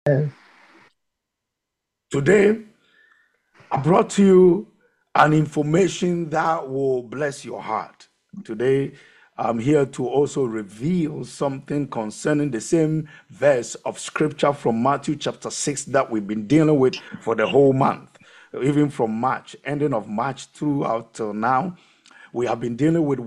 Today, I brought to you an information that will bless your heart. Today, I'm here to also reveal something concerning the same verse of scripture from Matthew chapter 6 that we've been dealing with for the whole month, even from March, ending of March throughout till now. We have been dealing with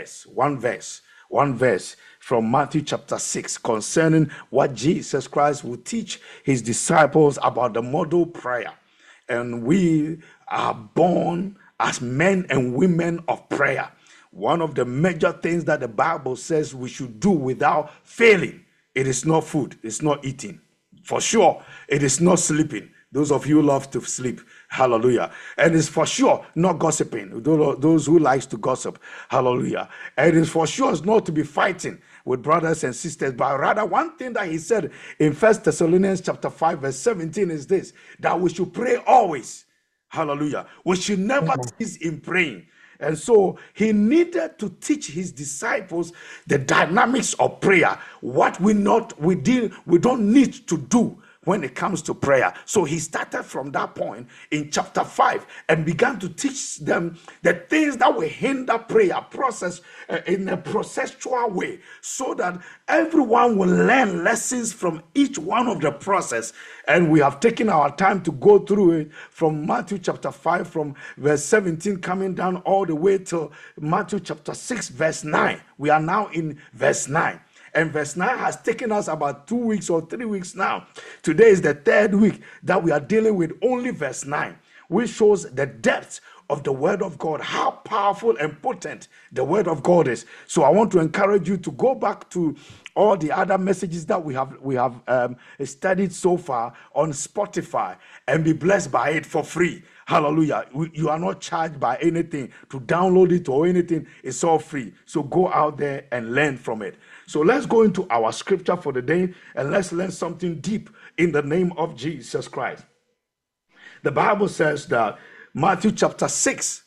one verse from Matthew chapter 6 concerning what Jesus Christ will teach his disciples about the model prayer. And we are born as men and women of prayer. One of the major things that the Bible says we should do without failing, it is not food, it's not eating. For sure, it is not sleeping. Those of you who love to sleep, hallelujah. And it's for sure not gossiping. Those who likes to gossip, hallelujah. And it's for sure it's not to be fighting with brothers and sisters, but rather one thing that he said in First Thessalonians chapter 5 verse 17 is this, that we should pray always. Hallelujah. We should never cease in praying. And so he needed to teach his disciples the dynamics of prayer, what we don't need to do when it comes to prayer. So he started from that point in chapter 5 and began to teach them the things that will hinder prayer process in a processual way, so that everyone will learn lessons from each one of the process. And we have taken our time to go through it from Matthew chapter 5 from verse 17 coming down all the way to Matthew chapter 6 verse 9. We are now in verse 9. And verse 9 has taken us about 2 weeks or 3 weeks now. Today is the third week that we are dealing with only verse 9, which shows the depth of the word of God, how powerful and potent the word of God is. So I want to encourage you to go back to all the other messages that we have studied so far on Spotify and be blessed by it for free. Hallelujah. You are not charged by anything to download it or anything. It's all free. So go out there and learn from it. So let's go into our scripture for the day and let's learn something deep in the name of Jesus Christ. The Bible says that Matthew chapter 6,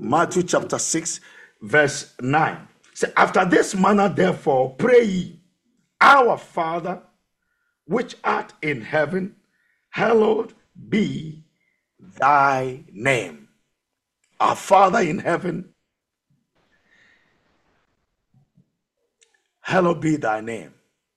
verse 9. So after this manner, therefore, pray ye, our Father, which art in heaven, hallowed be thy name. Our Father in heaven, hallowed be thy name.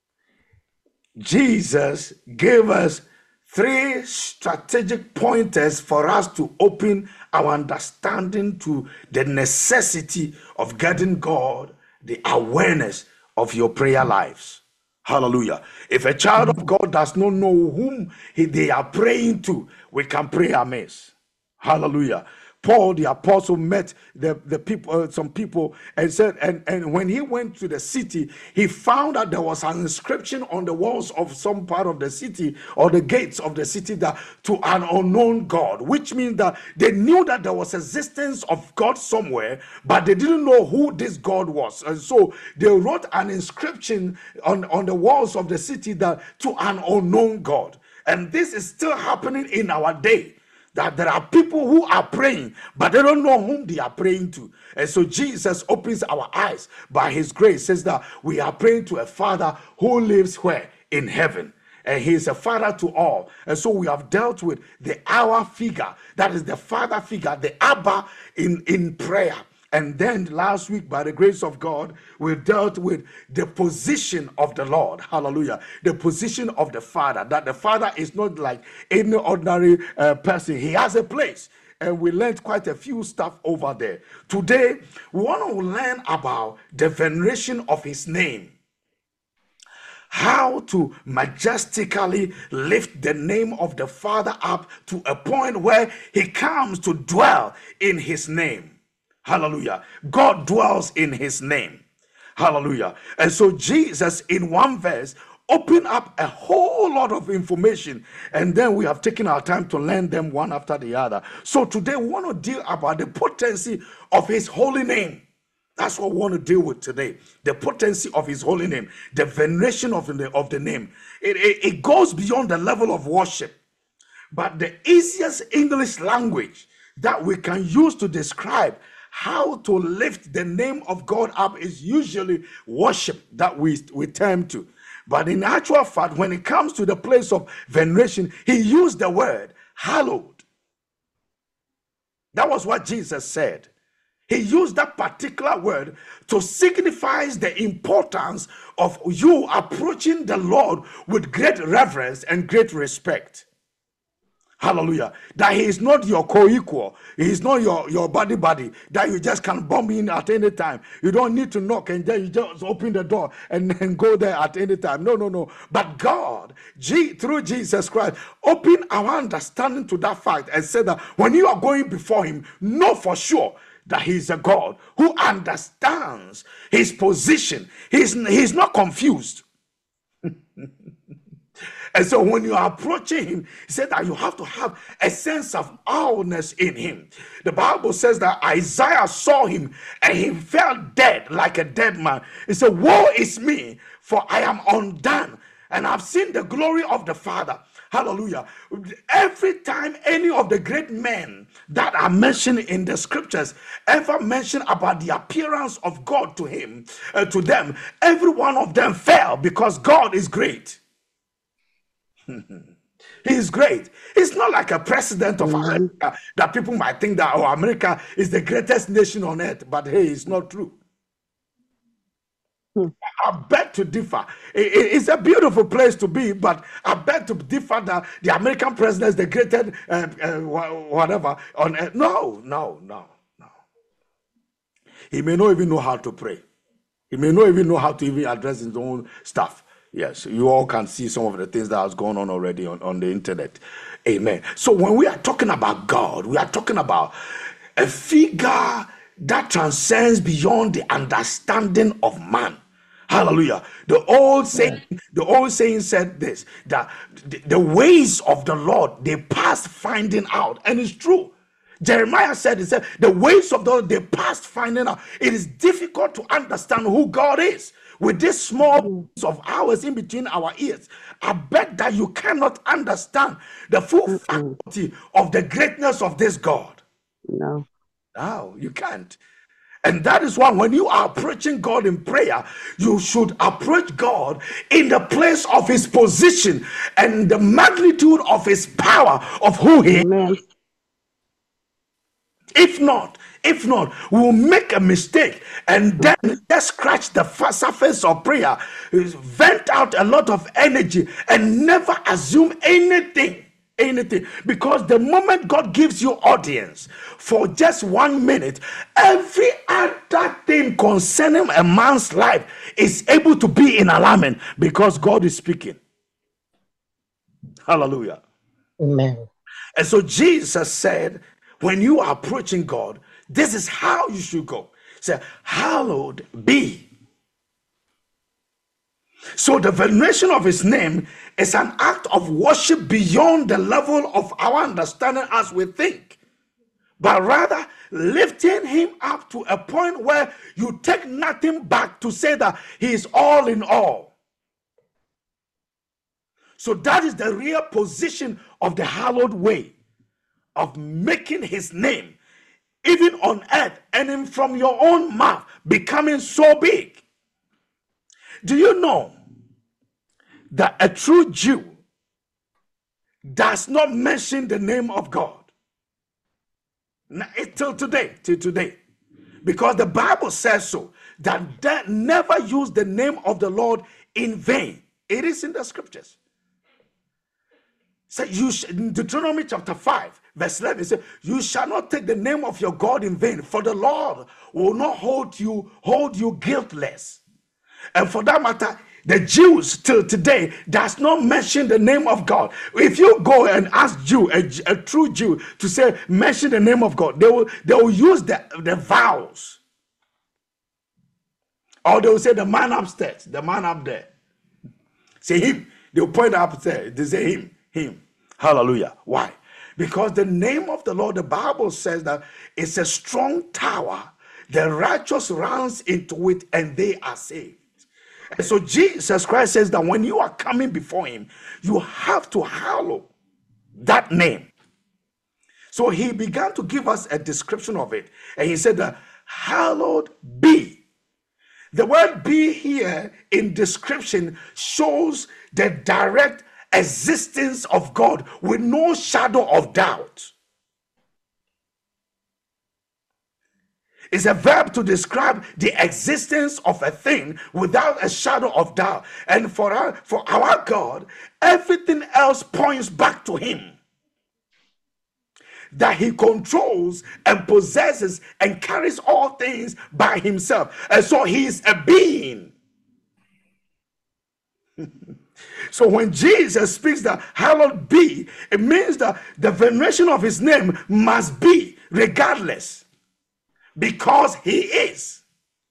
Jesus gave us 3 strategic pointers for us to open our understanding to the necessity of getting God, the awareness of your prayer lives. Hallelujah. If a child of God does not know whom they are praying to, we can pray amiss. Hallelujah. Paul the apostle met the people, some people, and said, and when he went to the city, he found that there was an inscription on the walls of some part of the city or the gates of the city that to an unknown God, which means that they knew that there was existence of God somewhere, but they didn't know who this God was. And so they wrote an inscription on the walls of the city that to an unknown God. And this is still happening in our day, that there are people who are praying, but they don't know whom they are praying to. And so Jesus opens our eyes by his grace, says that we are praying to a Father who lives where? In heaven. And he is a father to all. And so we have dealt with the our figure, that is the father figure, the Abba in prayer. And then last week, by the grace of God, we dealt with the position of the Lord. Hallelujah. The position of the Father. That the Father is not like any ordinary person. He has a place. And we learned quite a few stuff over there. Today, we want to learn about the veneration of his name. How to majestically lift the name of the Father up to a point where he comes to dwell in his name. Hallelujah. God dwells in his name. Hallelujah. And so Jesus in one verse opened up a whole lot of information, and then we have taken our time to learn them one after the other. So today we want to deal about the potency of his holy name. That's what we want to deal with today. The potency of his holy name, the veneration of the name. It goes beyond the level of worship. But the easiest English language that we can use to describe how to lift the name of God up is usually worship that we turn to. But in actual fact, when it comes to the place of veneration, he used the word hallowed. That was what Jesus said. He used that particular word to signify the importance of you approaching the Lord with great reverence and great respect. Hallelujah. That he is not your co-equal. He is not your buddy, that you just can bump in at any time. You don't need to knock and then you just open the door and go there at any time. No. But God, through Jesus Christ, open our understanding to that fact and said that when you are going before him, know for sure that he is a God who understands his position. He's not confused. And so when you are approaching him, he said that you have to have a sense of awness in him. The Bible says that Isaiah saw him and he fell dead like a dead man. He said, woe is me, for I am undone, and I've seen the glory of the Father. Hallelujah. Every time any of the great men that are mentioned in the scriptures ever mention about the appearance of God to him, to them, every one of them fell because God is great. He is great. It's not like a president of America that people might think that, oh, America is the greatest nation on earth, but hey, it's not true. I beg to differ. It's a beautiful place to be, but I beg to differ that the American president is the greatest whatever on earth. No. He may not even know how to pray. He may not even know how to even address his own stuff. Yes, you all can see some of the things that has gone on already on the internet. Amen. So when we are talking about God, we are talking about a figure that transcends beyond the understanding of man. Hallelujah. The old saying said this, that the ways of the Lord, they past finding out. And it's true. Jeremiah said, the ways of the Lord, they past finding out. It is difficult to understand who God is with this small of ours in between our ears. I bet that you cannot understand the full faculty of the greatness of this God. No, you can't. And that is why when you are approaching God in prayer, you should approach God in the place of his position and the magnitude of his power of who he is. If not, we'll make a mistake and then just scratch the surface of prayer, vent out a lot of energy and never assume anything. Because the moment God gives you audience for just 1 minute, every other thing concerning a man's life is able to be in alignment because God is speaking. Hallelujah. Amen. And so Jesus said, when you are approaching God, this is how you should go. Say, hallowed be. So the veneration of his name is an act of worship beyond the level of our understanding as we think, but rather lifting him up to a point where you take nothing back to say that he is all in all. So that is the real position of the hallowed way of making his name, even on earth and from your own mouth, becoming so big. Do you know that a true Jew does not mention the name of God? Till today, because the Bible says so, that never use the name of the Lord in vain. It is in the scriptures. So in Deuteronomy chapter 5, verse 11, it says, you shall not take the name of your God in vain, for the Lord will not hold you guiltless. And for that matter, the Jews till today does not mention the name of God. If you go and ask a true Jew to say, mention the name of God, they will use the vowels. Or they will say the man upstairs, the man up there. Say him. They will point up there. They say him. Hallelujah. Why? Because the name of the Lord, the Bible says that it's a strong tower. The righteous runs into it and they are saved. And so Jesus Christ says that when you are coming before him, you have to hallow that name. So he began to give us a description of it. And he said that hallowed be. The word be here in description shows the direct existence of God with no shadow of doubt. It's a verb to describe the existence of a thing without a shadow of doubt. And for our God, everything else points back to him. That he controls and possesses and carries all things by himself. And so he is a being. So when Jesus speaks that hallowed be, it means that the veneration of his name must be regardless, because he is.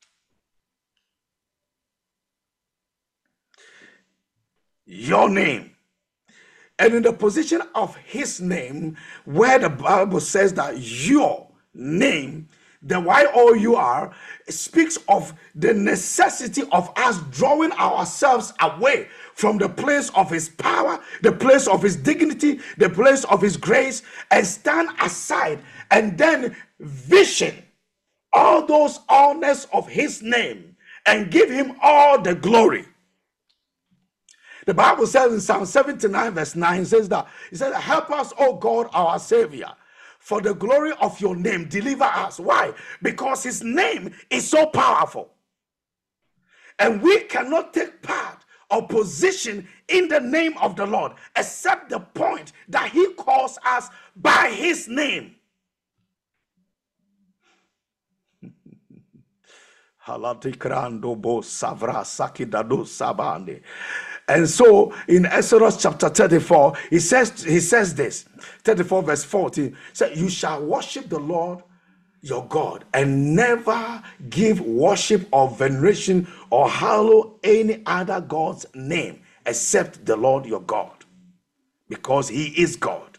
Your name. And in the position of his name, where the Bible says that your name, the Y-O-U-R, speaks of the necessity of us drawing ourselves away from the place of his power, the place of his dignity, the place of his grace, and stand aside and then vision all those honors of his name and give him all the glory. The Bible says in Psalm 79 verse 9, says that, it says, help us, O God, our Savior, for the glory of your name, deliver us. Why? Because his name is so powerful. And we cannot take part or position in the name of the Lord, except the point that he calls us by his name. And so in Exodus chapter 34, he says this, 34 verse 14, said, you shall worship the Lord your God and never give worship or veneration or hallow any other God's name except the Lord your God, because he is God.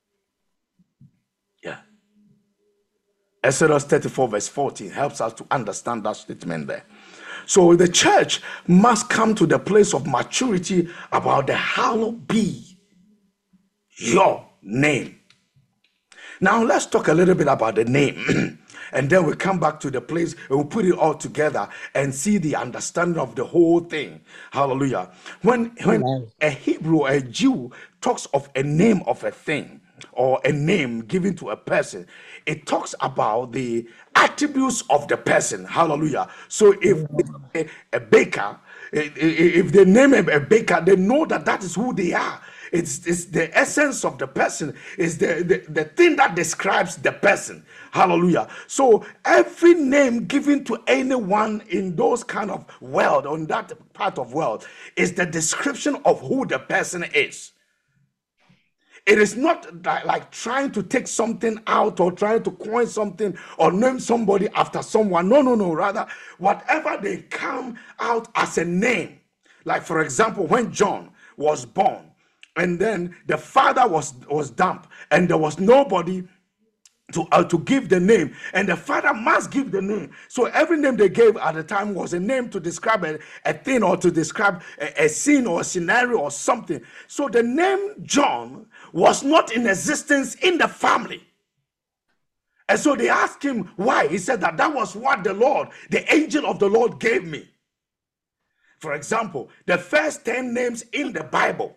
Yeah. Exodus 34 verse 14 helps us to understand that statement there. So the church must come to the place of maturity about the hallowed be your name. Now let's talk a little bit about the name. And then we come back to the place and we put it all together and see the understanding of the whole thing. Hallelujah. When a Hebrew, a Jew, talks of a name of a thing or a name given to a person, it talks about the attributes of the person. Hallelujah. So if a baker, if they name a baker, they know that that is who they are. It's the essence of the person, is the thing that describes the person. Hallelujah. So every name given to anyone in those kind of world, on that part of world, is the description of who the person is. It is not like trying to take something out or trying to coin something or name somebody after someone. No. Rather, whatever they come out as a name. Like, for example, when John was born, and then the father was dumb, and there was nobody to give the name, and the father must give the name. So every name they gave at the time was a name to describe a thing or to describe a scene or a scenario or something. So the name John was not in existence in the family. And so they asked him why. He said that was what the angel of the Lord gave me. For example, the first 10 names in the Bible,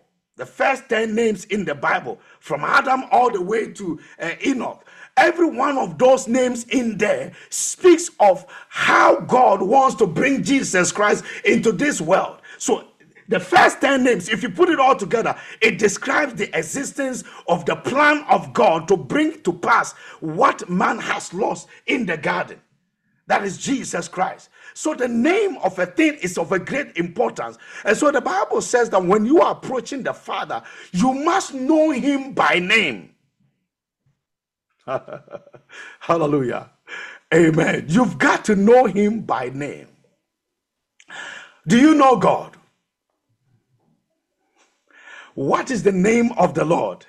from Adam all the way to Enoch, every one of those names in there speaks of how God wants to bring Jesus Christ into this world. So the first 10 names, if you put it all together, it describes the existence of the plan of God to bring to pass what man has lost in the garden. That is Jesus Christ. So the name of a thing is of a great importance. And so the Bible says that when you are approaching the Father, you must know him by name. Hallelujah. Amen. You've got to know him by name. Do you know God? What is the name of the Lord?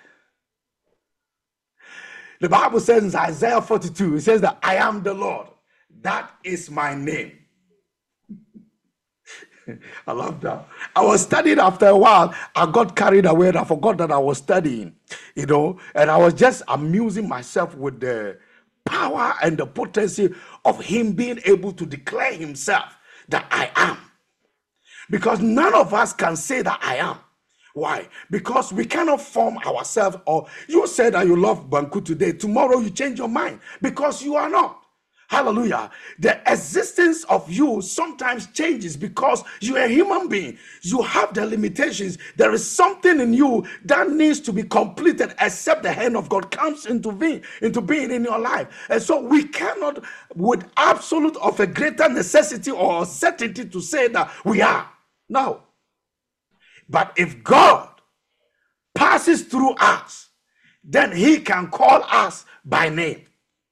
The Bible says in Isaiah 42, it says that I am the Lord. That is my name. I love that. I was studying after a while. I got carried away and I forgot that I was studying, and I was just amusing myself with the power and the potency of him being able to declare himself that I am. Because none of us can say that I am. Why? Because we cannot form ourselves. Or you said that you love Banku today, tomorrow you change your mind because you are not. Hallelujah. The existence of you sometimes changes because you are a human being. You have the limitations. There is something in you that needs to be completed except the hand of God comes into being in your life. And so we cannot, with absolute of a greater necessity or certainty, to say that we are. No. But if God passes through us, then he can call us by name.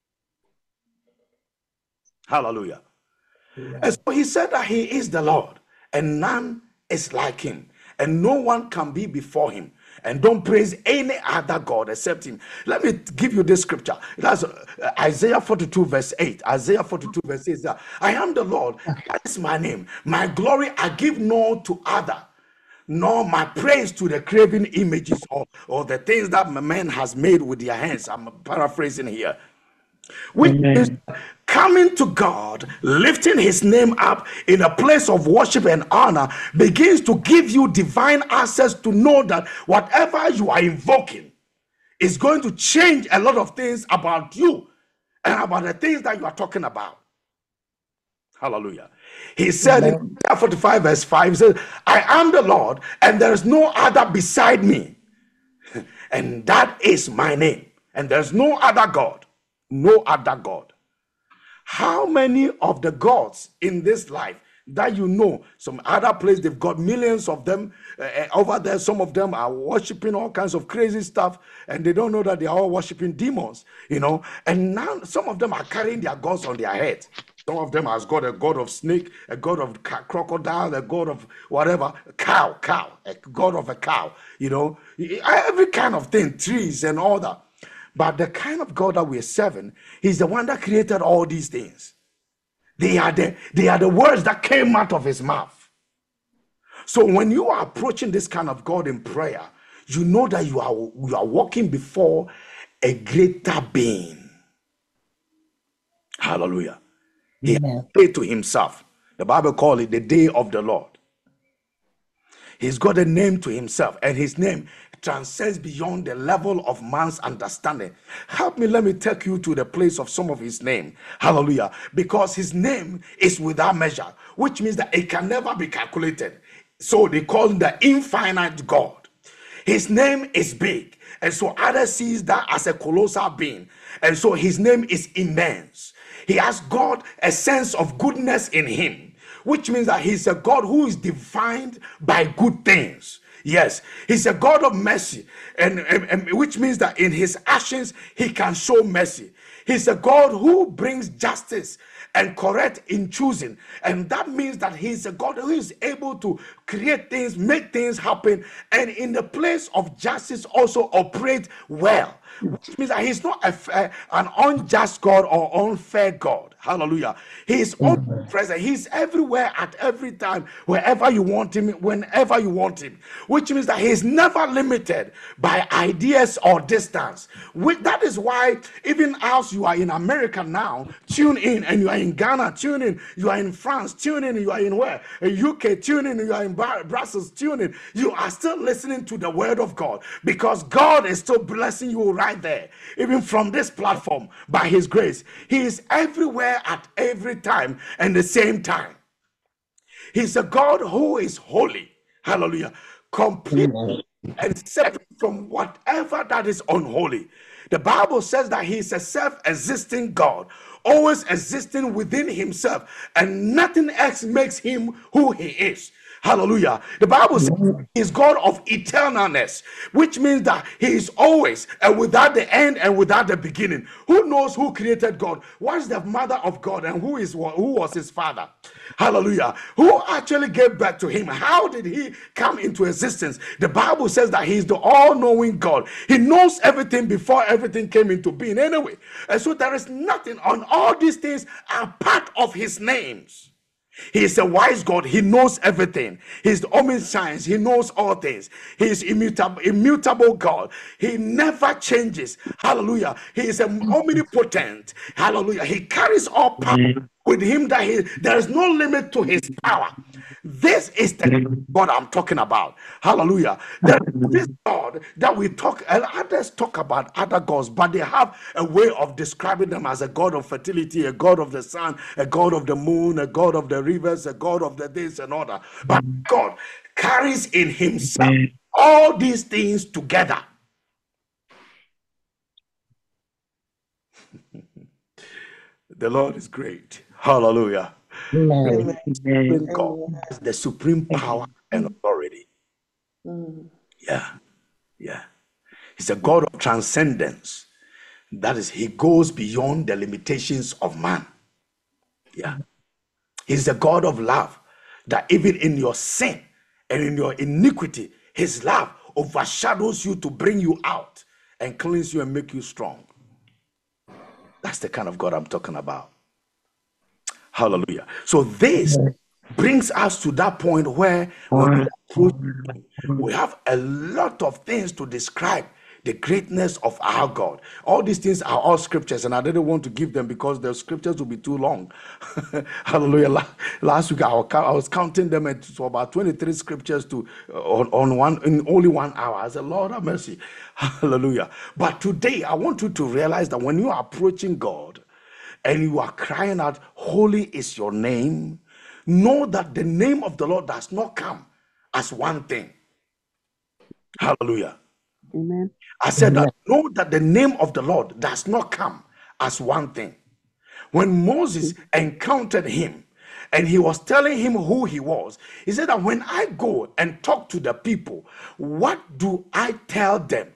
Hallelujah. Yeah. And so he said that he is the Lord, and none is like him, and no one can be before him. And don't praise any other God except him. Let me give you this scripture. That's Isaiah 42 verse 8. Isaiah 42 verse 8 says that I am the Lord, that is my name. My glory I give no to other, nor my praise to the graven images or the things that man has made with their hands. I'm paraphrasing here. Which is coming to God, lifting his name up in a place of worship and honor, begins to give you divine access to know that whatever you are invoking is going to change a lot of things about you and about the things that you are talking about. Hallelujah. He said in Isaiah 45 verse 5, he said, I am the Lord and there is no other beside me. And that is my name. And there's no other God. No other God. How many of the gods in this life that you know, some other place, they've got millions of them over there. Some of them are worshiping all kinds of crazy stuff, and they don't know that they are all worshiping demons, you know. And now some of them are carrying their gods on their head. Some of them has got a god of snake, a god of crocodile, a god of whatever, cow, a god of a cow, you know, every kind of thing, trees and all that. But the kind of God that we're serving, he's the one that created all these things. They are the words that came out of his mouth. So when you are approaching this kind of God in prayer, you know that you are walking before a greater being. Hallelujah. He prayed to himself. The Bible calls it the day of the Lord. He's got a name to himself, and his name transcends beyond the level of man's understanding. Help me, let me take you to the place of some of his name. Hallelujah. Because his name is without measure, which means that it can never be calculated. So they call him the infinite God. His name is big, and so others sees that as a colossal being, and so his name is immense. He has got a sense of goodness in him, which means that he's a God who is defined by good things. Yes, he's a God of mercy, and which means that in his actions, he can show mercy. He's a God who brings justice and correct in choosing. And that means that he's a God who is able to create things, make things happen, and in the place of justice also operate well. Which means that he's not an unjust God or unfair God. Hallelujah. He is omnipresent. He's everywhere at every time, wherever you want him, whenever you want him. Which means that he's never limited by ideas or distance. That is why even as you are in America now, tune in, and you are in Ghana, tune in, you are in France, tune in, you are in where? UK, tune in, you are in Brussels, tune in. You are still listening to the word of God because God is still blessing you right there, even from this platform by his grace. He is everywhere at every time and the same time. He's a God who is holy. Hallelujah. Complete and separate from whatever that is unholy. The Bible says that he is a self-existing God, always existing within himself, and nothing else makes him who he is. Hallelujah. The Bible says he's God of eternalness, which means that he is always and without the end and without the beginning. Who knows who created God? What is the mother of God, and who was his father? Hallelujah. Who actually gave birth to him? How did he come into existence? The Bible says that he's the all-knowing God. He knows everything before everything came into being anyway. And so there is nothing on all these things are part of his names. He is a wise God. He knows everything. He's the omniscience. He knows all things. He is immutable God. He never changes. Hallelujah. He is omnipotent. Hallelujah. He carries all power, with him that there is no limit to his power. This is the God I'm talking about. Hallelujah. This God that we talk, and others talk about other gods, but they have a way of describing them as a God of fertility, a God of the sun, a God of the moon, a God of the rivers, a God of the this and other. But God carries in himself all these things together. The Lord is great. Hallelujah. God has the supreme power and authority. Yeah. He's a God of transcendence. That is, he goes beyond the limitations of man. Yeah. He's a God of love, that even in your sin and in your iniquity, his love overshadows you to bring you out and cleanse you and make you strong. That's the kind of God I'm talking about. Hallelujah. So this brings us to that point where when we approach, we have a lot of things to describe the greatness of our God. All these things are all scriptures, and I didn't want to give them because the scriptures will be too long. Hallelujah. Last week I was counting them to about 23 scriptures in only 1 hour. I said, Lord have mercy. Hallelujah. But today I want you to realize that when you are approaching God and you are crying out, holy is your name, know that the name of the Lord does not come as one thing. Hallelujah. Amen. I said that, know that the name of the Lord does not come as one thing. When Moses encountered him and he was telling him who he was, he said that when I go and talk to the people, what do I tell them?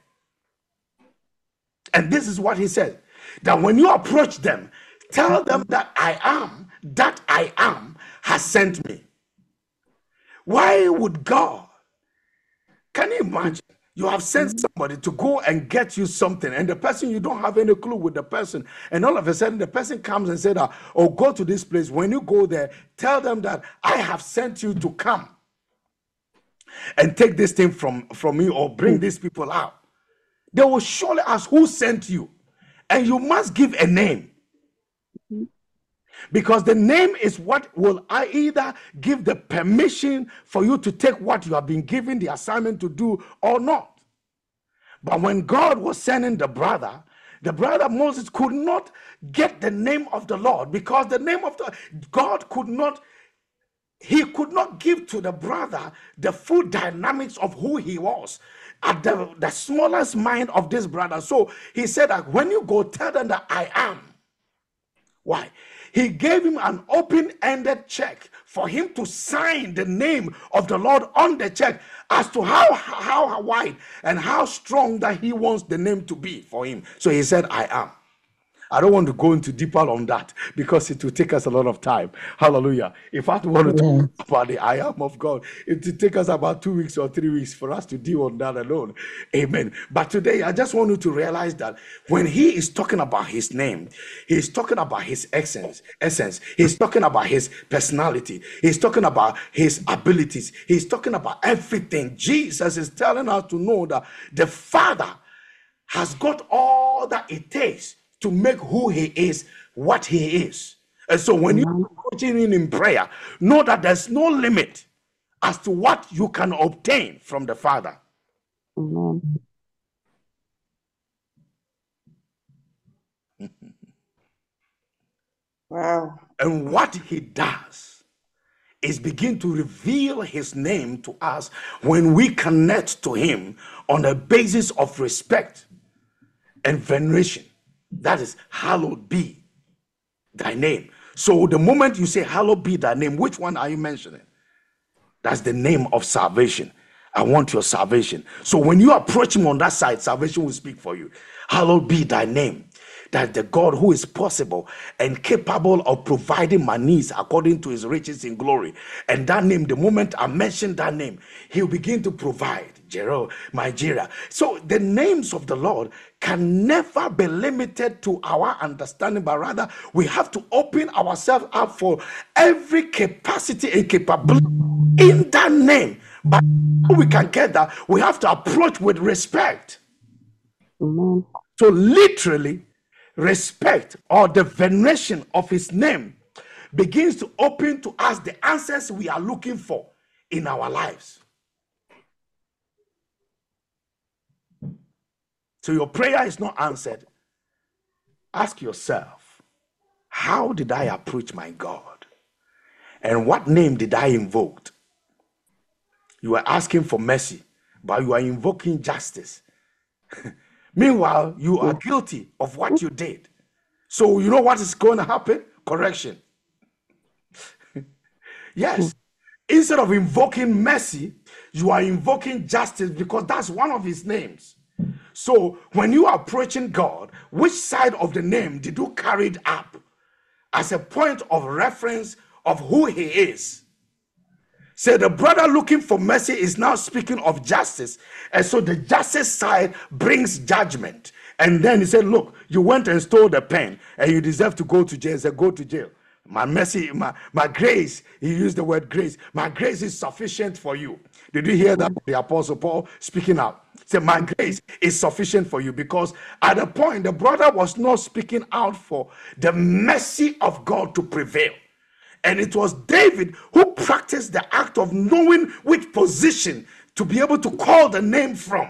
And this is what he said, that when you approach them, tell them that I am has sent me. Why would God? Can you imagine? You have sent somebody to go and get you something, and the person, you don't have any clue with the person, and all of a sudden the person comes and said, oh, go to this place. When you go there, tell them that I have sent you to come and take this thing from me, or bring these people out. They will surely ask, who sent you? And you must give a name, because the name is what will either give the permission for you to take what you have been given the assignment to do or not. But when God was sending the brother Moses could not get the name of the Lord, because the name of God could not give to the brother the full dynamics of who he was at the smallest mind of this brother. So he said that when you go, tell them that I am. Why? He gave him an open-ended check for him to sign the name of the Lord on the check as to how wide and how strong that he wants the name to be for him. So he said, I am. I don't want to go into deeper on that because it will take us a lot of time. Hallelujah. If I want to talk about the I am of God, it will take us about 2 weeks or 3 weeks for us to deal on that alone. Amen. But today, I just want you to realize that when he is talking about his name, he's talking about his essence. He's talking about his personality. He's talking about his abilities. He's talking about everything. Jesus is telling us to know that the Father has got all that it takes to make who he is what he is. And so when you're approaching him in prayer, know that there's no limit as to what you can obtain from the Father. Amen. Wow. And what he does is begin to reveal his name to us when we connect to him on a basis of respect and veneration. That is, hallowed be thy name. So the moment you say, hallowed be thy name, which one are you mentioning? That's the name of salvation. I want your salvation. So when you approach him on that side, salvation will speak for you. Hallowed be thy name. That the God who is possible and capable of providing my needs according to his riches in glory. And that name, the moment I mention that name, he'll begin to provide. Nigeria. So the names of the Lord can never be limited to our understanding, but rather we have to open ourselves up for every capacity and capability in that name. But we can get that, we have to approach with respect. Amen. So literally, respect or the veneration of his name begins to open to us the answers we are looking for in our lives. So your prayer is not answered. Ask yourself, how did I approach my God? And what name did I invoke? You are asking for mercy, but you are invoking justice. Meanwhile, you are guilty of what you did. So you know what is going to happen? Correction. Yes. Instead of invoking mercy, you are invoking justice, because that's one of his names. So when you are approaching God, which side of the name did you carry it up as a point of reference of who he is? So the brother looking for mercy is now speaking of justice. And so the justice side brings judgment. And then he said, look, you went and stole the pen and you deserve to go to jail. He said, go to jail. My mercy, my grace, he used the word grace. My grace is sufficient for you. Did you hear that? The Apostle Paul speaking out. He said, my grace is sufficient for you, because at the point, the brother was not speaking out for the mercy of God to prevail. And it was David who practiced the act of knowing which position to be able to call the name from.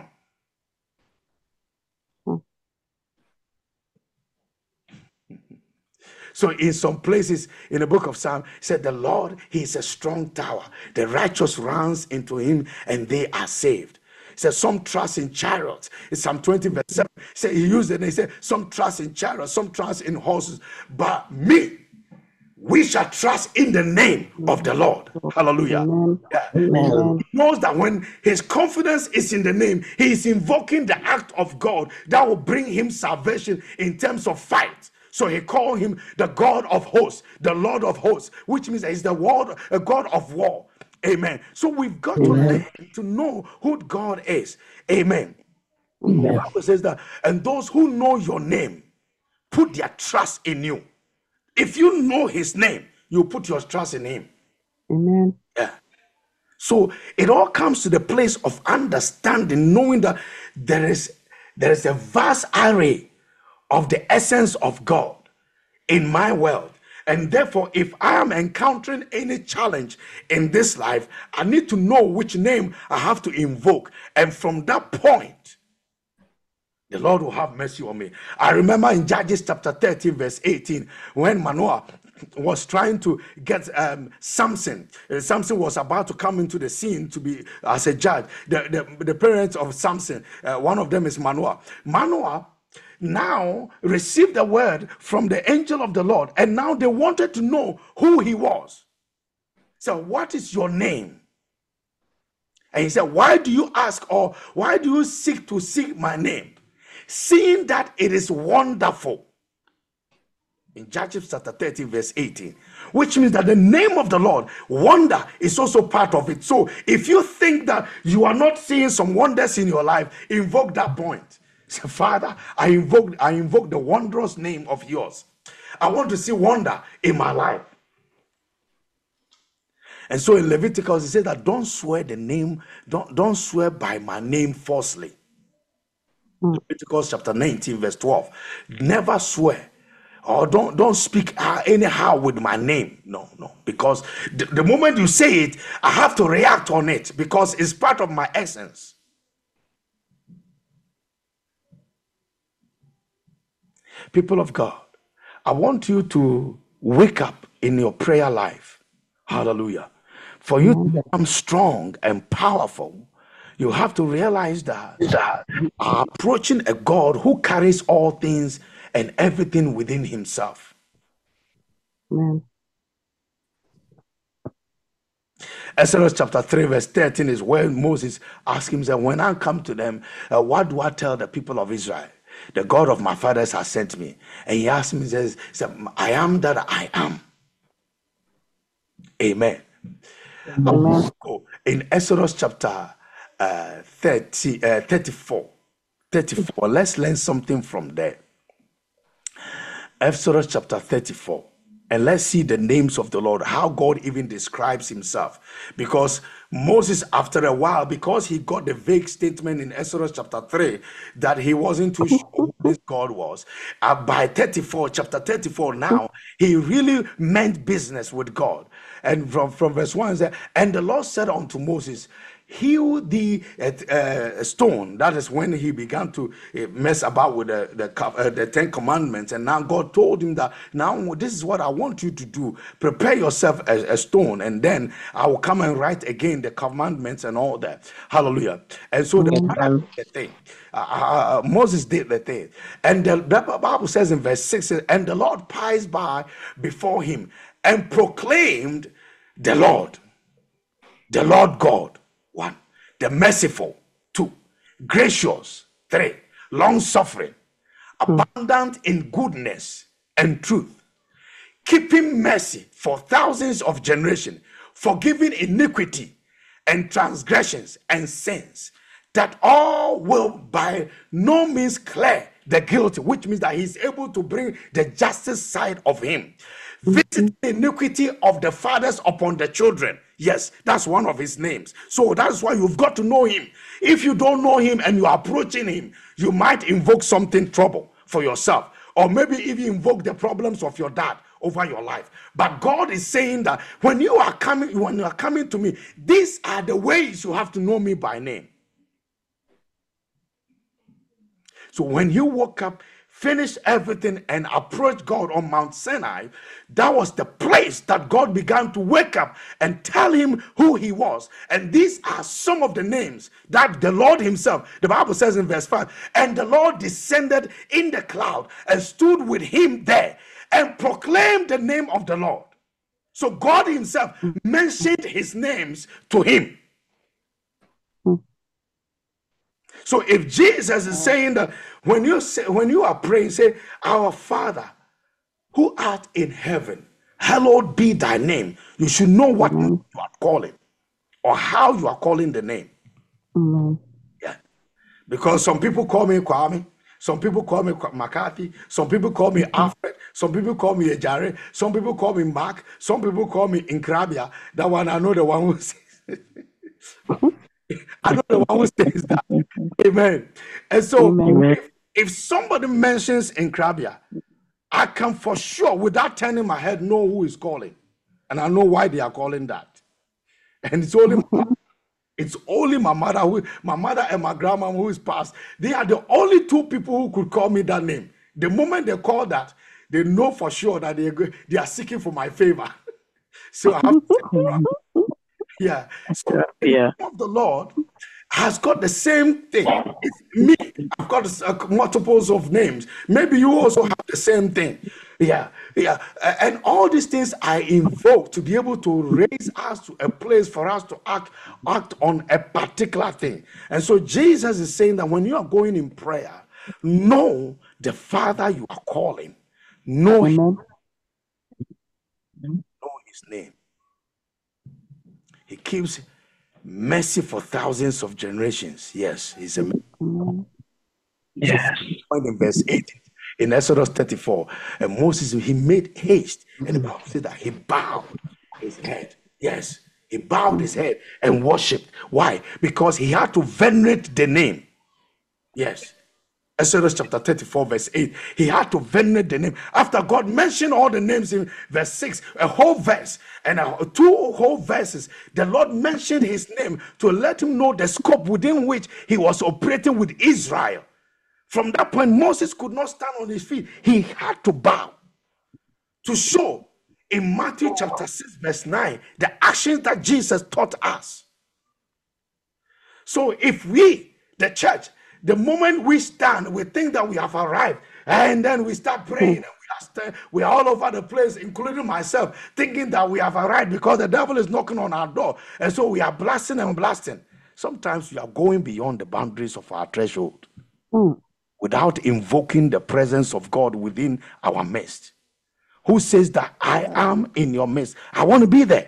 So in some places in the book of Psalm, it said, the Lord, he is a strong tower. The righteous runs into him and they are saved. He said, some trust in chariots. In Psalm 20 verse 7, he used it and he said, some trust in chariots, some trust in horses. But me, we shall trust in the name of the Lord. Hallelujah. Amen. Yeah. Amen. He knows that when his confidence is in the name, he is invoking the act of God that will bring him salvation in terms of fight. So he called him the God of hosts, the Lord of hosts, which means that he's the word, a God of war. Amen. So we've got to learn to know who God is. Amen. The Bible says that, and those who know your name put their trust in you. If you know his name, you put your trust in him. Amen. Yeah. So it all comes to the place of understanding, knowing that there is a vast array of the essence of God in my world. And therefore, if I am encountering any challenge in this life, I need to know which name I have to invoke. And from that point, the Lord will have mercy on me. I remember in Judges chapter 13, verse 18, when Manoah was trying to get Samson. Samson was about to come into the scene to be as a judge. The parents of Samson, one of them is Manoah. Manoah now received a word from the angel of the Lord, and now they wanted to know who he was. So, what is your name? And he said, why do you ask, or why do you seek my name, seeing that it is wonderful? In Judges chapter 13 verse 18, which means that the name of the Lord, wonder, is also part of it. So if you think that you are not seeing some wonders in your life, invoke that point. Say, Father, I invoke the wondrous name of yours. I want to see wonder in my life. And so in Leviticus, he said that don't swear the name, don't swear by my name falsely. Leviticus chapter 19 verse 12. Never swear, or don't speak anyhow with my name. No, because the moment you say it, I have to react on it, because it's part of my essence. People of God, I want you to wake up in your prayer life. Hallelujah. For you to become strong and powerful, you have to realize that you are approaching a God who carries all things and everything within himself. Amen. Exodus chapter 3 verse 13 is where Moses asked himself, when I come to them, what do I tell the people of Israel? The God of my fathers has sent me. And he asked me, he says, I am that I am. Amen. Amen. In Exodus chapter 34, let's learn something from there. Exodus chapter 34, and let's see the names of the Lord, how God even describes himself. Because Moses, after a while, because he got the vague statement in Exodus chapter 3 that he wasn't too sure who promised God was, by 34, chapter 34 now, he really meant business with God. And from verse 1, it said, and the Lord said unto Moses, hew the stone. That is when he began to mess about with the 10 commandments. And now God told him that now this is what I want you to do. Prepare yourself a stone, and then I will come and write again the commandments and all that. Hallelujah. And so the thing, Moses did the thing. And the Bible says in verse 6, and the Lord passed by before him and proclaimed the Lord God. 1, the merciful. 2, gracious. 3, long-suffering, abundant in goodness and truth, keeping mercy for thousands of generations, forgiving iniquity and transgressions and sins, that all will by no means clear the guilty, which means that he's able to bring the justice side of him, visit the iniquity of the fathers upon the children. Yes, that's one of his names. So that's why you've got to know him. If you don't know him and you are approaching him, you might invoke something trouble for yourself, or maybe even invoke the problems of your dad over your life. But God is saying that when you are coming to me, these are the ways you have to know me by name. So when you woke up, finished everything, and approached God on Mount Sinai, that was the place that God began to wake up and tell him who he was. And these are some of the names that the Lord himself, the Bible says in verse 5, and the Lord descended in the cloud and stood with him there and proclaimed the name of the Lord. So God himself mentioned his names to him. So if Jesus is saying that when you are praying, say, our Father who art in heaven, hallowed be thy name. You should know what you are calling or how you are calling the name. Yeah. Because some people call me Kwame, some people call me McCarthy, some people call me Alfred, some people call me Ejare, some people call me Mark, some people call me Inkrabia. That one, I know the one who says I know the one who says that. Amen. And so if somebody mentions Inkrabia, I can for sure, without turning my head, know who is calling. And I know why they are calling that. And it's only my mother and my grandma who is passed. They are the only two people who could call me that name. The moment they call that, they know for sure that they are seeking for my favor. So I have to yeah. So the name of the Lord has got the same thing. It's me. I've got multiples of names. Maybe you also have the same thing. Yeah. And all these things I invoke to be able to raise us to a place for us to act on a particular thing. And so Jesus is saying that when you are going in prayer, know the Father you are calling. Know him. Know his name. He keeps mercy for thousands of generations. Yes, he's a yes. In verse 8 in Exodus 34, and Moses, he made haste, and the Bible said that he bowed his head. Yes, he bowed his head and worshipped. Why? Because he had to venerate the name. Yes. Exodus chapter 34 verse 8, he had to venerate the name. After God mentioned all the names in verse 6, a whole verse and 2 whole verses, the Lord mentioned his name to let him know the scope within which he was operating with Israel. From that point, Moses could not stand on his feet. He had to bow to show in Matthew chapter 6 verse 9 the actions that Jesus taught us. So if we, the church, the moment we stand, we think that we have arrived, and then we start praying, and we are all over the place, including myself, thinking that we have arrived because the devil is knocking on our door, and so we are blasting and blasting. Sometimes we are going beyond the boundaries of our threshold without invoking the presence of God within our midst. Who says that I am in your midst? I want to be there.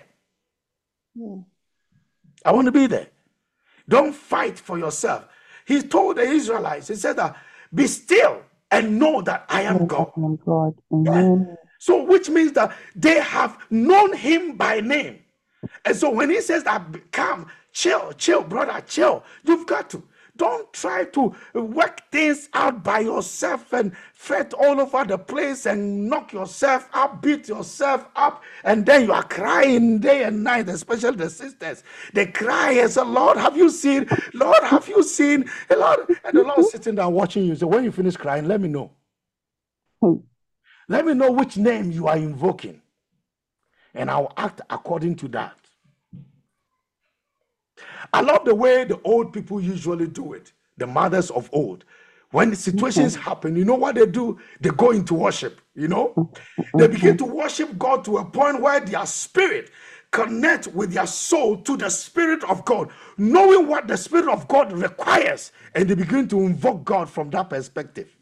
I want to be there. Don't fight for yourself. He told the Israelites, he said that, be still and know that I am God. Amen. So which means that they have known him by name. And so when he says that, come, chill, brother, chill, you've got to. Don't try to work things out by yourself and fret all over the place and knock yourself up, beat yourself up, and then you are crying day and night, especially the sisters. They cry and say, Lord, have you seen? Lord, have you seen? Lord, and the Lord is sitting there watching you. So when you finish crying, let me know. Let me know which name you are invoking, and I'll act according to that. I love the way the old people usually do it, the mothers of old. When the situations happen, you know what they do? They go into worship, you know? They begin to worship God to a point where their spirit connect with their soul to the Spirit of God, knowing what the Spirit of God requires, and they begin to invoke God from that perspective.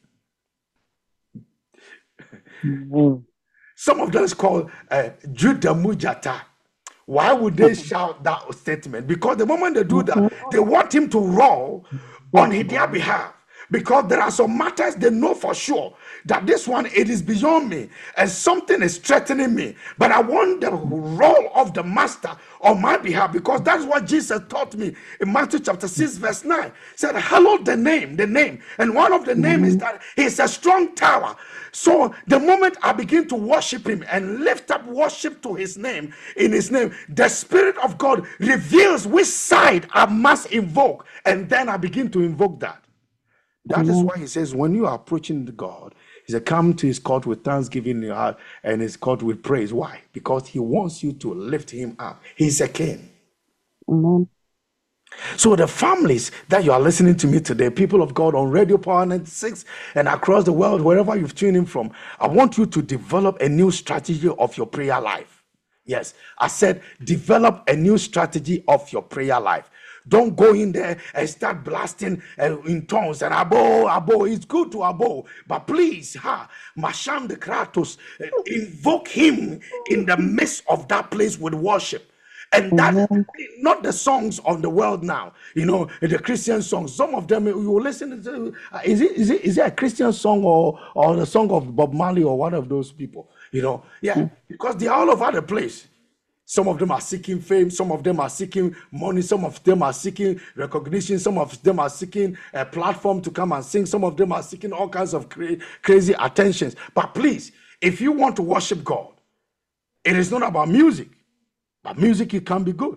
Some of them is called Judah Mujata. Why would they shout that statement? Because the moment they do that, they want him to roll on their behalf. Because there are some matters they know for sure that this one, it is beyond me and something is threatening me. But I want the role of the master on my behalf, because that's what Jesus taught me in Matthew chapter 6 verse 9. Said, hallowed the name. And one of the name is that he's a strong tower. So the moment I begin to worship him and lift up worship to his name, in his name, the Spirit of God reveals which side I must invoke. And then I begin to invoke that. That is why he says, when you are approaching God, he said, come to his court with thanksgiving in your heart and his court with praise. Why? Because he wants you to lift him up. He's a king. Amen. So the families that you are listening to me today, people of God on Radio Power 96 and across the world, wherever you've tuned in from, I want you to develop a new strategy of your prayer life. Yes, I said develop a new strategy of your prayer life. Don't go in there and start blasting in tongues and abo. It's good to abo, but please, Masham the Kratos, invoke him in the midst of that place with worship. And that's not the songs of the world now, you know, the Christian songs. Some of them you will listen to. Is it a Christian song or the song of Bob Marley or one of those people? You know, yeah, because they're all over the place. Some of them are seeking fame. Some of them are seeking money. Some of them are seeking recognition. Some of them are seeking a platform to come and sing. Some of them are seeking all kinds of crazy attentions. But please, if you want to worship God, it is not about music. But music, it can be good.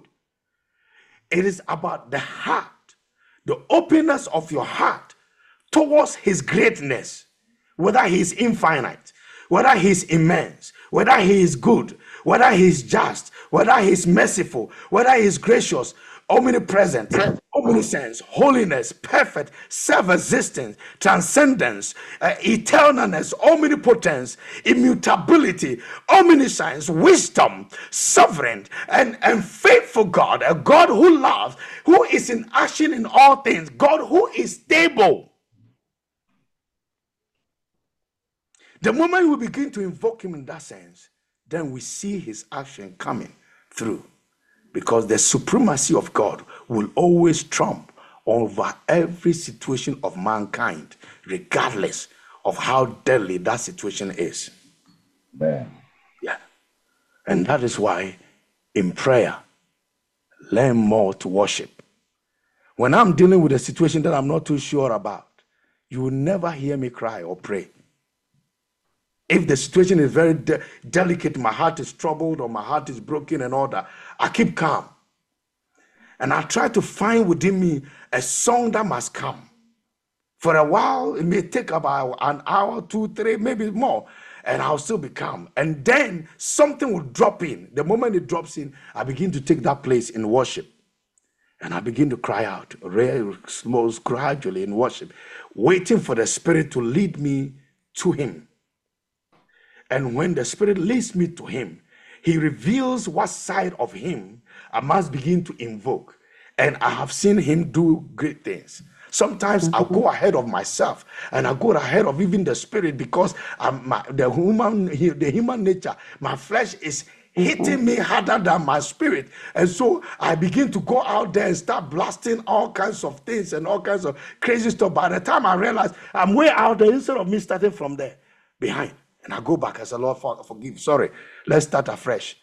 It is about the heart, the openness of your heart towards his greatness, whether he is infinite, whether he is immense, whether he is good, whether he is just, whether he is merciful, whether he is gracious, omnipresent, omniscience, holiness, perfect, self-existence, transcendence, eternalness, omnipotence, immutability, omniscience, wisdom, sovereign, and faithful God, a God who loves, who is in action in all things, God who is stable. The moment we begin to invoke him in that sense, then we see his action coming through. Because the supremacy of God will always trump over every situation of mankind, regardless of how deadly that situation is. Man. Yeah. And that is why in prayer, learn more to worship. When I'm dealing with a situation that I'm not too sure about, you will never hear me cry or pray. If the situation is very delicate, my heart is troubled or my heart is broken and all that, I keep calm. And I try to find within me a song that must come. For a while, it may take about an hour, 2, 3, maybe more, and I'll still be calm. And then something will drop in. The moment it drops in, I begin to take that place in worship. And I begin to cry out, most gradually in worship, waiting for the Spirit to lead me to him. And when the Spirit leads me to him, he reveals what side of him I must begin to invoke. And I have seen him do great things. Sometimes I'll go ahead of myself and I go ahead of even the Spirit, because the human nature, my flesh is hitting me harder than my spirit. And so I begin to go out there and start blasting all kinds of things and all kinds of crazy stuff. By the time I realize I'm way out there, instead of me starting from there behind, and I go back as a Lord, Father, forgive. Sorry, let's start afresh.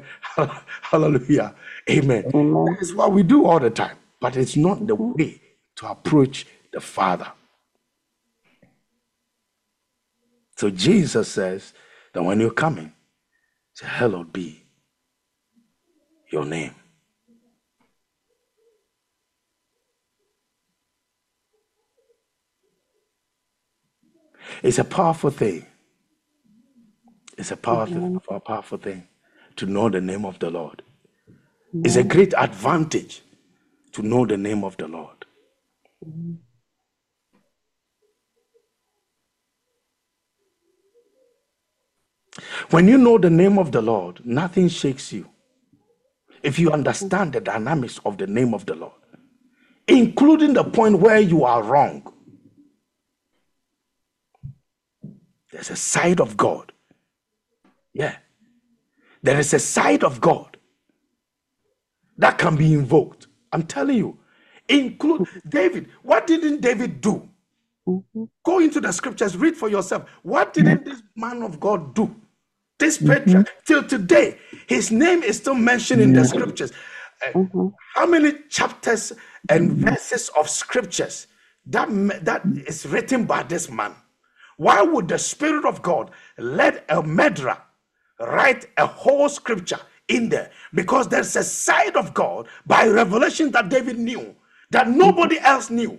Hallelujah. Amen. That is what we do all the time. But it's not the way to approach the Father. So Jesus says that when you're coming, say, hallowed be your name. It's a powerful thing. It's a powerful thing to know the name of the Lord. It's a great advantage to know the name of the Lord. When you know the name of the Lord, nothing shakes you. If you understand the dynamics of the name of the Lord, including the point where you are wrong, there's a side of God. Yeah. There is a side of God that can be invoked. I'm telling you. Include David. What didn't David do? Go into the scriptures, read for yourself. What didn't this man of God do? This patriarch, till today, his name is still mentioned in the scriptures. How many chapters and verses of scriptures that is written by this man? Why would the Spirit of God let a murderer write a whole scripture in there? Because there's a side of God by revelation that David knew that nobody else knew.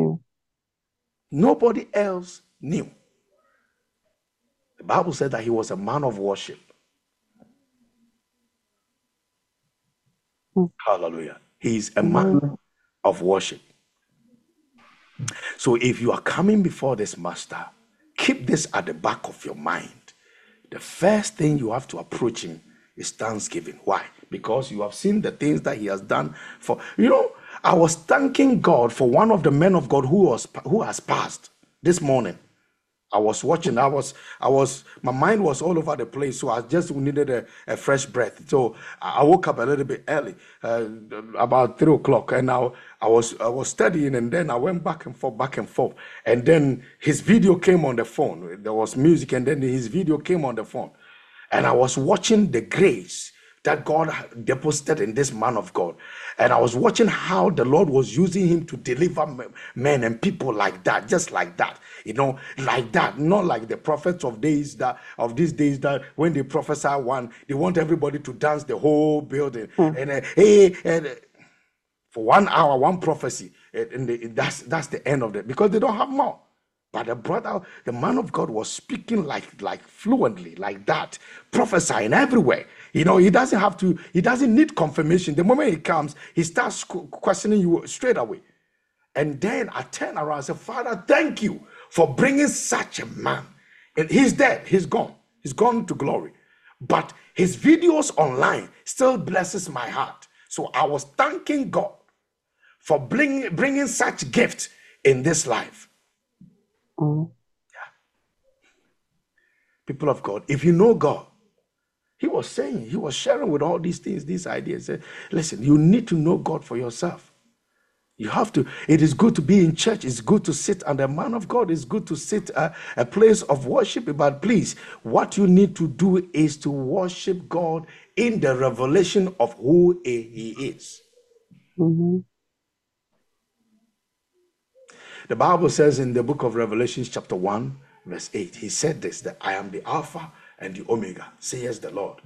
Nobody else knew. The Bible said that he was a man of worship. Hallelujah. He's a man of worship. So if you are coming before this master, keep this at the back of your mind. The first thing you have to approach him is thanksgiving. Why? Because you have seen the things that he has done for you. I was thanking God for one of the men of God who has passed this morning. I was watching. My mind was all over the place. So I just needed a fresh breath. So I woke up a little bit early, about 3 o'clock, and I was studying, and then I went back and forth. And then his video came on the phone. There was music, and then his video came on the phone, and I was watching the grace that God deposited in this man of God. And I was watching how the Lord was using him to deliver men and people like that, just like that, like that, not like the prophets of these days that when they prophesy one, they want everybody to dance the whole building. And for 1 hour, one prophecy, and that's the end of it, because they don't have more. But the man of God was speaking like fluently, like that, prophesying everywhere. He doesn't need confirmation. The moment he comes, he starts questioning you straight away. And then I turn around and say, Father, thank you for bringing such a man. And he's dead. He's gone. He's gone to glory. But his videos online still blesses my heart. So I was thanking God for bringing such gift in this life. People of God, if you know God, he was sharing with all these things, these ideas. Listen, you need to know God for yourself. You have to. It is good to be in church. It's good to sit under a man of God. It's good to sit a place of worship. But please, what you need to do is to worship God in the revelation of who he is. The Bible says in the book of Revelation, chapter 1, verse 8, he said this, that I am the Alpha and the Omega, says the Lord.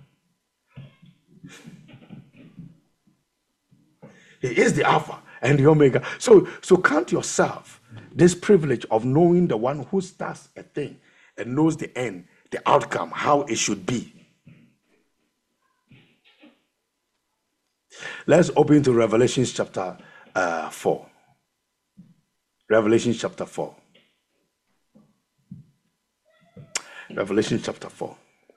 He is the Alpha and the Omega. So count yourself this privilege of knowing the one who starts a thing and knows the end, the outcome, how it should be. Let's open to Revelation chapter 4. Revelation chapter 4. Revelation chapter 4.